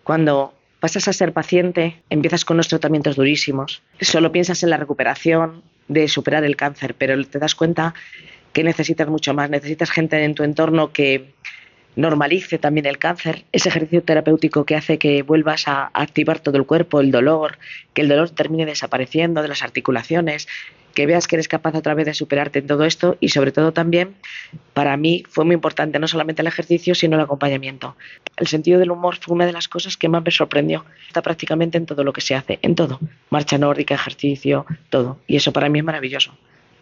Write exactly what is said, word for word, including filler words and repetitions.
Cuando pasas a ser paciente, empiezas con unos tratamientos durísimos. Solo piensas en la recuperación, de superar el cáncer, pero te das cuenta que necesitas mucho más. Necesitas gente en tu entorno que normalice también el cáncer, ese ejercicio terapéutico que hace que vuelvas a activar todo el cuerpo, el dolor, que el dolor termine desapareciendo de las articulaciones, que veas que eres capaz otra vez de superarte en todo esto y sobre todo también, para mí fue muy importante no solamente el ejercicio, sino el acompañamiento. El sentido del humor fue una de las cosas que más me sorprendió. Está prácticamente en todo lo que se hace, en todo. Marcha nórdica, ejercicio, todo. Y eso para mí es maravilloso.